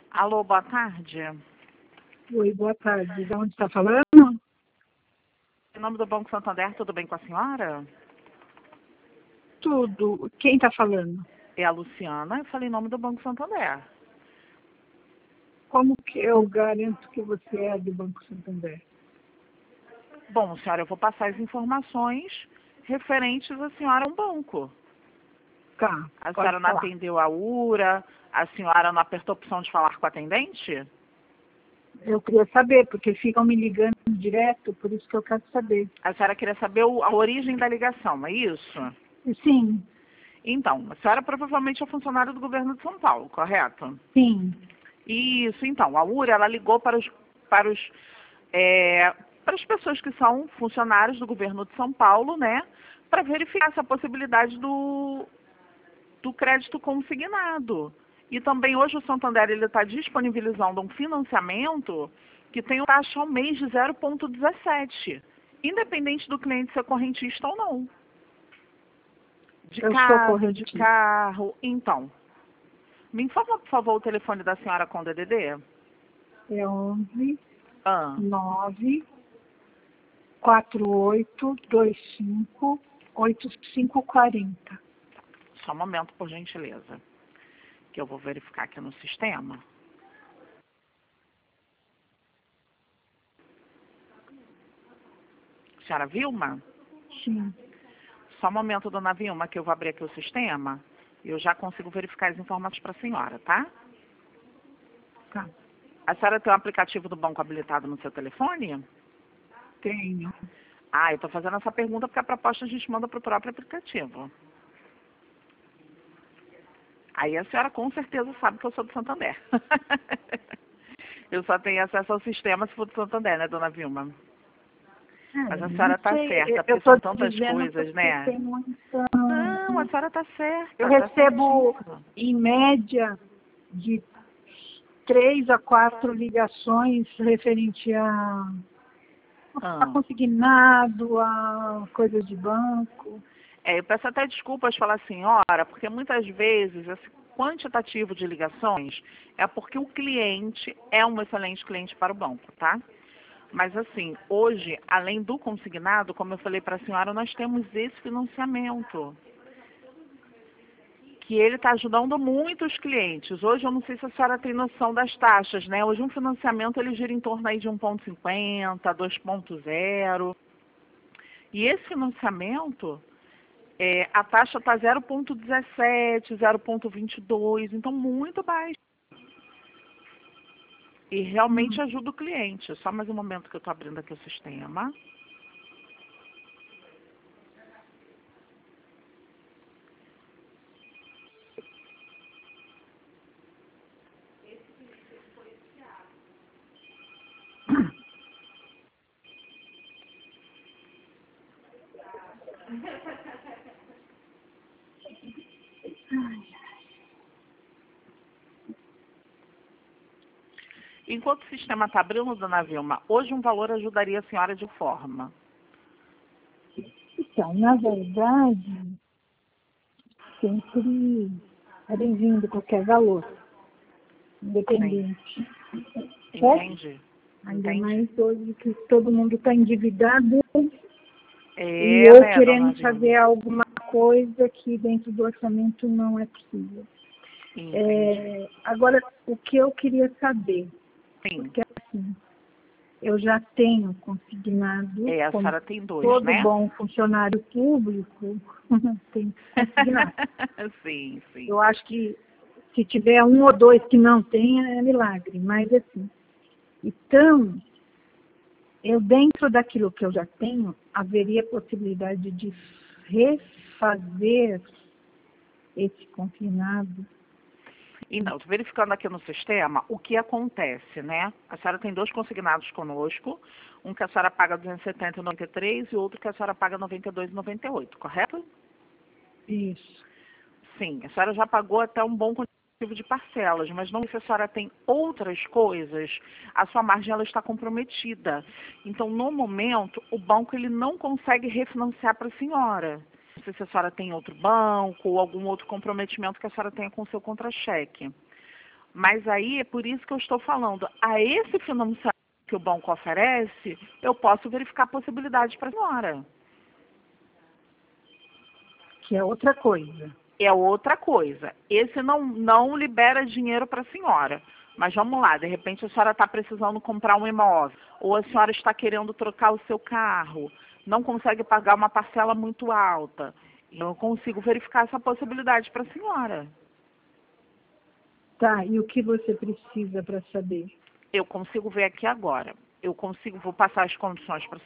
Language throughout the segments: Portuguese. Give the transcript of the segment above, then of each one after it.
Alô, boa tarde. Oi, boa tarde. De onde está falando? Em nome do Banco Santander, tudo bem com a senhora? Tudo. Quem está falando? É a Luciana, eu falei em nome do Banco Santander. Como que eu garanto que você é do Banco Santander? Bom, senhora, eu vou passar as informações referentes à senhora a um banco. Tá, A pode senhora não falar. atendeu a URA, a senhora não apertou a opção de falar com o atendente? Eu queria saber, porque ficam me ligando direto, por isso que eu quero saber. A senhora queria saber a origem da ligação, é isso? Sim, Então, a senhora provavelmente é funcionária do governo de São Paulo, correto? sim. Isso, então, a URA, ela ligou para as pessoas que são funcionários do governo de São Paulo, né, para verificar essa possibilidade do crédito consignado. E também hoje o Santander ele está disponibilizando um financiamento que tem uma taxa ao mês de 0,17, independente do cliente ser correntista ou não. De Eu sou casa, de correntista. carro. Então, me informa, por favor, o telefone da senhora com DDD? É 11 Ah, 9 48 25 8540. só um momento, por gentileza, que eu vou verificar aqui no sistema. Senhora Vilma? Sim, Só um momento, dona Vilma, que eu vou abrir aqui o sistema e eu já consigo verificar as informações para a senhora, tá? tá. A senhora tem um aplicativo do banco habilitado no seu telefone? Tenho. Ah, eu estou fazendo essa pergunta porque a proposta a gente manda para o próprio aplicativo. Aí a senhora com certeza sabe que eu sou do Santander. Eu só tenho acesso ao sistema se for do Santander, né, dona Vilma? Mas a senhora Não está sei, certa, eu porque estou são tantas dizendo coisas, porque né? tem muita... Não, a senhora está Eu certa, está recebo, certíssima. em média, de 3 a 4 ligações referente a Ah. consignado, a coisas de banco. Eu peço até desculpas falar senhora, porque muitas vezes esse quantitativo de ligações é porque o cliente é um excelente cliente para o banco, tá? Mas assim, hoje, além do consignado, como eu falei para a senhora, nós temos esse financiamento, que ele está ajudando muito os clientes. Hoje eu não sei se a senhora tem noção das taxas, né? Hoje um financiamento ele gira em torno aí de 1,50, 2,0. E esse financiamento, a taxa está 0,17, 0,22, então muito baixo. E realmente ajuda o cliente. Só mais um momento que eu estou abrindo aqui o sistema. Enquanto o sistema está abrindo, dona Vilma, hoje um valor ajudaria a senhora de forma. Então, na verdade, sempre é bem-vindo qualquer valor, Sim, independente. Certo? entende? Ainda Entende? mais hoje que todo mundo está endividado e É, eu né, dona querendo Vilma? fazer alguma coisa que dentro do orçamento não é possível. Entendi. Agora, o que eu queria saber, Sim. porque assim, eu já tenho consignado, A como senhora tem dois, todo né? bom funcionário público, tem que consignar. Sim, sim. Eu acho que se tiver um ou dois que não tenha, é milagre, mas assim. Então, eu dentro daquilo que eu já tenho, haveria possibilidade de refazer esse consignado. Então, tô verificando aqui no sistema o que acontece, né? A senhora tem dois consignados conosco, um que a senhora paga 270,93 e outro que a senhora paga 92,98, correto? Isso. Sim, a senhora já pagou até um bom quantitativo de parcelas, mas não sei se a senhora tem outras coisas, a sua margem ela está comprometida. Então, no momento, o banco ele não consegue refinanciar para a senhora. Não sei se a senhora tem outro banco ou algum outro comprometimento que a senhora tenha com o seu contra-cheque. Mas aí é por isso que eu estou falando, a esse financiamento que o banco oferece, eu posso verificar possibilidades para a senhora. Que é outra coisa. É outra coisa. Esse não libera dinheiro para a senhora. Mas vamos lá, de repente a senhora está precisando comprar um imóvel, ou a senhora está querendo trocar o seu carro, não consegue pagar uma parcela muito alta. Eu consigo verificar essa possibilidade para a senhora. Tá, e o que você precisa para saber? Eu consigo ver aqui agora. Vou passar as condições para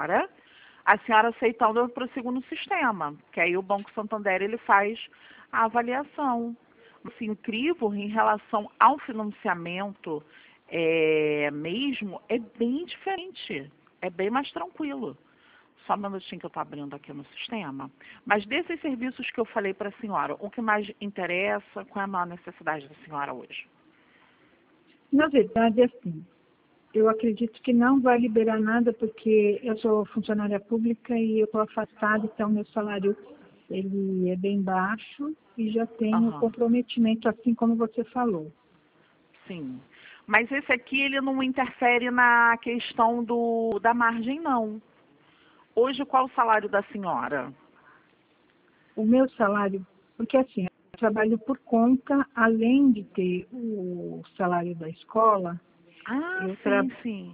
a senhora aceitando, eu prossigo no sistema, que aí o Banco Santander ele faz a avaliação. Assim, incrível em relação ao financiamento mesmo, é bem diferente, é bem mais tranquilo. Só um minutinho que eu estou abrindo aqui no sistema. Mas desses serviços que eu falei para a senhora, o que mais interessa, qual é a maior necessidade da senhora hoje? Na verdade, assim, eu acredito que não vai liberar nada porque eu sou funcionária pública e eu estou afastada, então meu salário ele é bem baixo e já tenho Aham, comprometimento, assim como você falou. sim. Mas esse aqui, ele não interfere na questão da margem, não. Hoje, qual o salário da senhora? O meu salário, porque assim, eu trabalho por conta, além de ter o salário da escola, Ah, eu, sim, sim.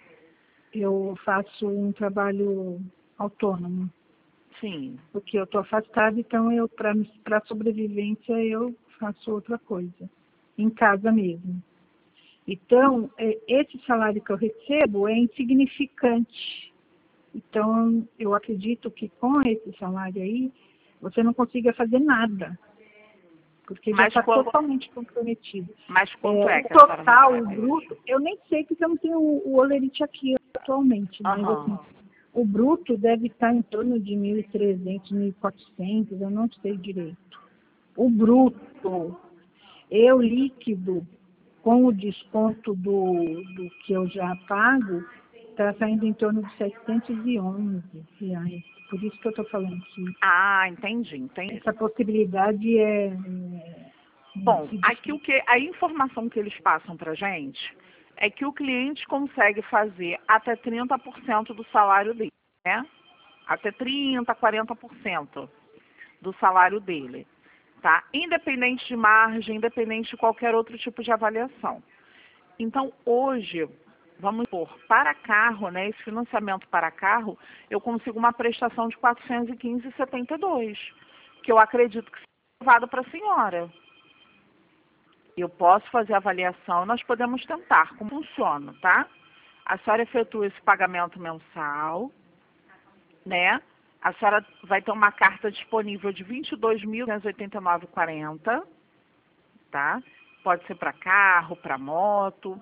eu faço um trabalho autônomo, Sim. porque eu estou afastada, então eu para sobrevivência eu faço outra coisa, em casa mesmo. Então, esse salário que eu recebo é insignificante. Então, eu acredito que com esse salário aí, você não consiga fazer nada, porque já Mas, está totalmente comprometido. mas quanto é O que a senhora total, o recebe hoje? bruto, eu nem sei porque eu não tenho o Olerite aqui atualmente, mas assim, Aham. o bruto deve estar em torno de 1.300, 1.400, eu não sei direito. O bruto, eu líquido, com o desconto do que eu já pago, está saindo em torno de 711 reais. Por isso que eu estou falando que Ah, entendi, entendi. essa possibilidade Bom, se aqui difícil. a informação que eles passam para gente é que o cliente consegue fazer até 30% do salário dele, né? Até 30, 40% do salário dele, tá? Independente de margem, independente de qualquer outro tipo de avaliação. Então, hoje, vamos supor, para carro, né, esse financiamento para carro, eu consigo uma prestação de R$ 415,72, que eu acredito que seja aprovado para a senhora. Eu posso fazer a avaliação, nós podemos tentar. Como funciona, tá? A senhora efetua esse pagamento mensal, né? A senhora vai ter uma carta disponível de R$ 22.289,40, tá? Pode ser para carro, para moto.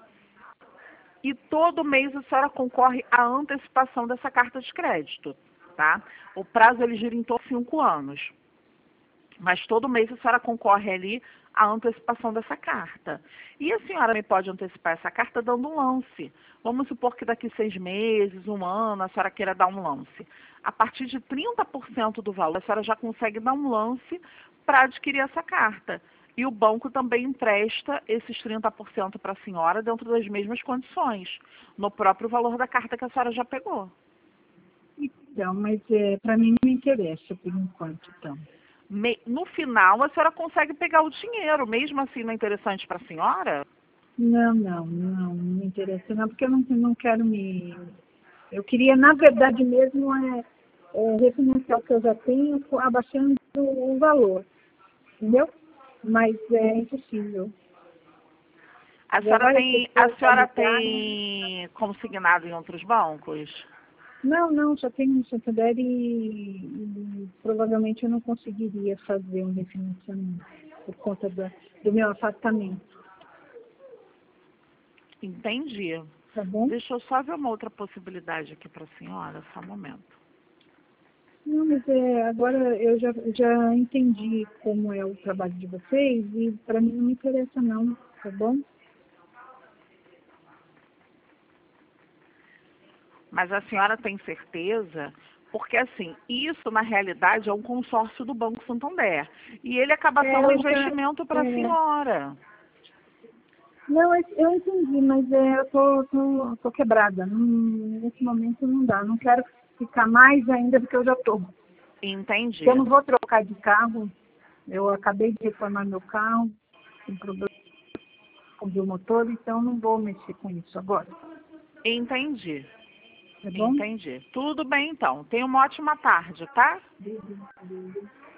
E todo mês a senhora concorre à antecipação dessa carta de crédito, tá? O prazo ele gira em torno de 5 anos. Mas todo mês a senhora concorre ali à antecipação dessa carta. E a senhora também pode antecipar essa carta dando um lance. Vamos supor que daqui 6 meses, um ano, a senhora queira dar um lance. A partir de 30% do valor, a senhora já consegue dar um lance para adquirir essa carta. E o banco também empresta esses 30% para a senhora dentro das mesmas condições, no próprio valor da carta que a senhora já pegou. Então, mas para mim não me interessa por enquanto, então. No final, a senhora consegue pegar o dinheiro, mesmo assim não é interessante para a senhora? Não me interessa não, porque eu não quero me... Eu queria, na verdade mesmo, refinanciar o que eu já tenho, abaixando o valor, entendeu? Mas é impossível. Já várias A pessoas já senhora ligaram. tem consignado em outros bancos? Não, só tenho no Santander e provavelmente eu não conseguiria fazer um refinanciamento por conta do meu afastamento, Entendi. tá bom? Deixa eu só ver uma outra possibilidade aqui para a senhora, só um momento. Não, mas agora eu já entendi como é o trabalho de vocês e para mim não me interessa não, tá bom? Mas a senhora tem certeza? Porque assim, isso na realidade é um consórcio do Banco Santander. E ele acaba sendo um Eu já, investimento para a é, senhora. Não, eu entendi, mas eu tô quebrada. Nesse momento não dá. Não quero ficar mais ainda do que eu já estou. Entendi. Eu não vou trocar de carro. Eu acabei de reformar meu carro, tem problema com o motor, então não vou mexer com isso agora. Entendi. Tá bom? Entendi. Tudo bem, então. Tenha uma ótima tarde, tá?